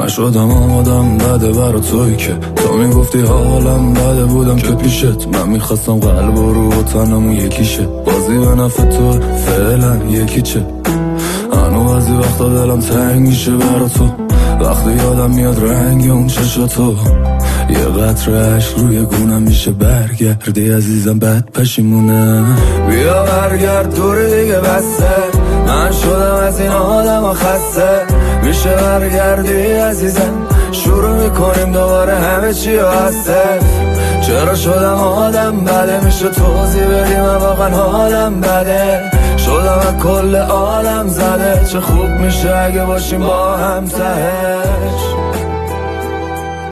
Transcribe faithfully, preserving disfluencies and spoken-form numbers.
من شدم آدم بده برا توی که تو میگفتی حالم بده بودم که پیشت. من میخواستم قلب و رو و تنمون یکیشه. بازی به نفع تو فعلا یکی چه. هنو بعضی وقتا دلم تنگ میشه برا تو وقتی یادم میاد رنگ اون چشاتو. یه قطره عشق روی گونم میشه برگردی عزیزم بد پشیمونه. بیا برگرد دور دیگه بسته. من شدم از این آدم و خسته. میشه برگردی عزیزم شروع میکنیم دوباره همه چی رو هسته. چرا شدم آدم بده میشه توضیح بدی من واقعا حالم بده. شدم از کل عالم زده چه خوب میشه اگه باشیم با هم تهش.